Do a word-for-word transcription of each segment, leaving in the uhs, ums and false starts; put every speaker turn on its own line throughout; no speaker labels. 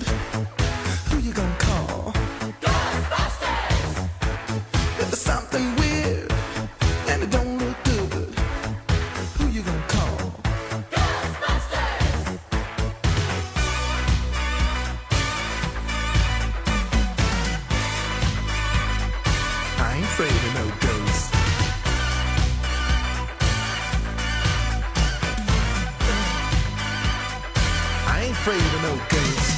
good, who you gonna call?
Ghostbusters!
If there's something weird and it don't look good, who you gonna call?
Ghostbusters!
I ain't afraid of no ghosts. I ain't afraid of no ghosts.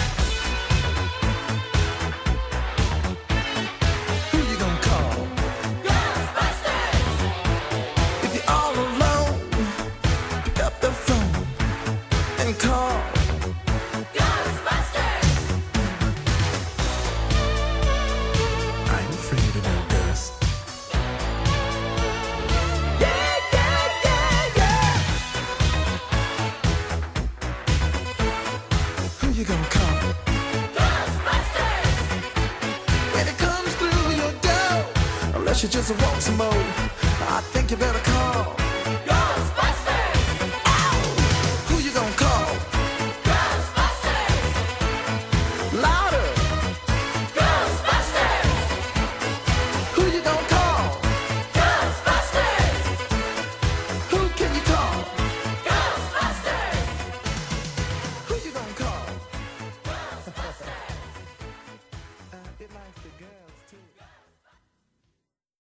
Who you gonna call?
Ghostbusters!
If you're all alone, pick up the phone and call.
Ghostbusters!
I ain't afraid of no ghosts.
Yeah, yeah, yeah, yeah!
Who you gonna call?
Ghostbusters!
When it comes through your door, unless you just want some more, I think you better call.
Ghostbusters!
Who you gonna call?
Ghostbusters!
Louder.
Ghostbusters!
Who you gonna call?
Ghostbusters!
Who can you call?
Ghostbusters!
Who you gonna call?
Ghostbusters!
Uh, it likes the girl.